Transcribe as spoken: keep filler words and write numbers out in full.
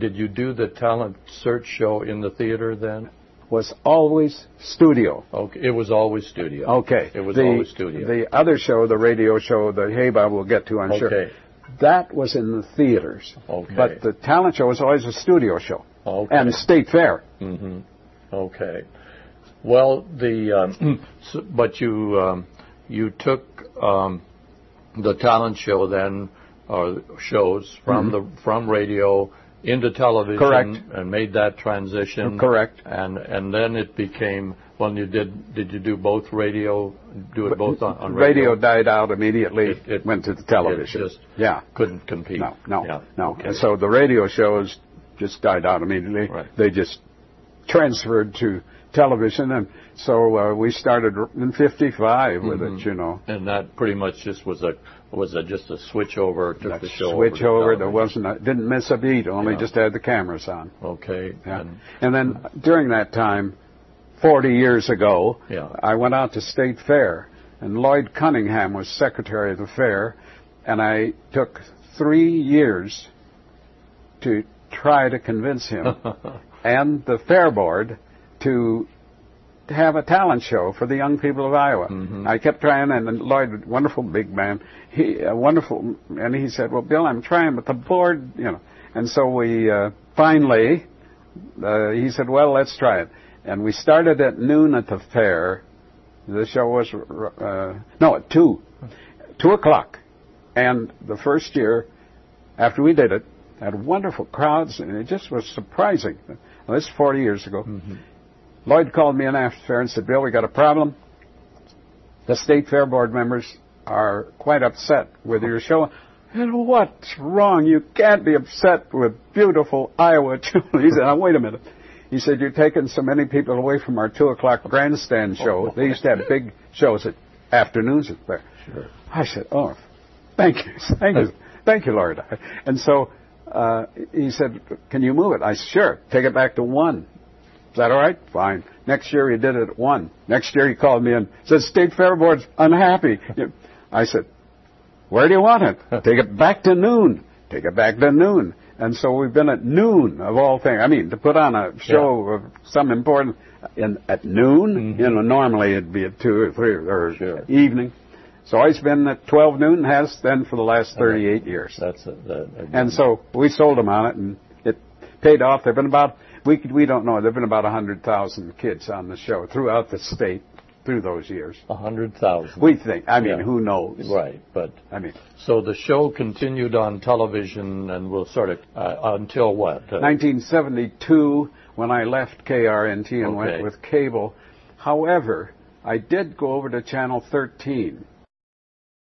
did you do the talent search show in the theater then? Was always studio. Okay, it was always studio. Okay. It was the, always studio. The other show, the radio show, the Hey Bob we'll get to, I'm okay. sure. That was in the theaters. Okay. But the talent show was always a studio show. Okay. And State Fair. Mm-hmm. Okay. Well, the um, so, but you um, you took um, the talent show then, or shows from mm-hmm. the from radio into television. Correct. And made that transition. Correct. And and then it became, when you did did you do both radio, do it both on, on radio? Radio died out immediately. It, it went to the television. It just yeah. couldn't compete. No, no, yeah. no. Okay. And so the radio shows just died out immediately. Right. They just transferred to television, and so uh, we started in fifty-five with mm-hmm. it, you know. And that pretty much just was a was a, just a switch over. Took That the show switch over. over. There wasn't a, didn't miss a beat. Only yeah. just had the cameras on. Okay. Yeah. And, and then during that time, forty years ago, yeah. I went out to State Fair, and Lloyd Cunningham was secretary of the fair, and I took three years to try to convince him and the fair board to to have a talent show for the young people of Iowa. Mm-hmm. I kept trying, and Lloyd, wonderful big man, he uh, wonderful, and he said, "Well, Bill, I'm trying, but the board, you know." And so we uh, finally, uh, he said, "Well, let's try it." And we started at noon at the fair. The show was uh, no at two, two o'clock, and the first year after we did it, had wonderful crowds, and it just was surprising. Well, this is forty years ago. Mm-hmm. Lloyd called me in after fair and said, "Bill, we got a problem. The State Fair Board members are quite upset with your show." And what's wrong? You can't be upset with beautiful Iowa children. He said, "Now, wait a minute." He said, "You're taking so many people away from our two o'clock grandstand show." They used to have big shows at afternoons at fair. Sure. I said, "Oh, thank you, thank you, thank you, Lord." And so uh, he said, "Can you move it?" I said, "Sure. Take it back to one." Is that all right? Fine. Next year he did it at one. Next year he called me and said, "State Fair Board's unhappy." I said, "Where do you want it?" "Take it back to noon." Take it back to noon. And so we've been at noon of all things. I mean, to put on a show yeah. of some important in at noon. Mm-hmm. You know, normally it'd be at two or three or sure. evening. So it's been at twelve noon. Has then for the last thirty-eight years. That's a, that, and so we sold them on it, and it paid off. There've been about we we don't know. There've been about a hundred thousand kids on the show throughout the state through those years. A hundred thousand. We think. I mean, yeah. who knows? Right, but I mean. So the show continued on television, and we'll sort of uh, until what? Uh, nineteen seventy-two, when I left K R N T and okay. went with cable. However, I did go over to Channel thirteen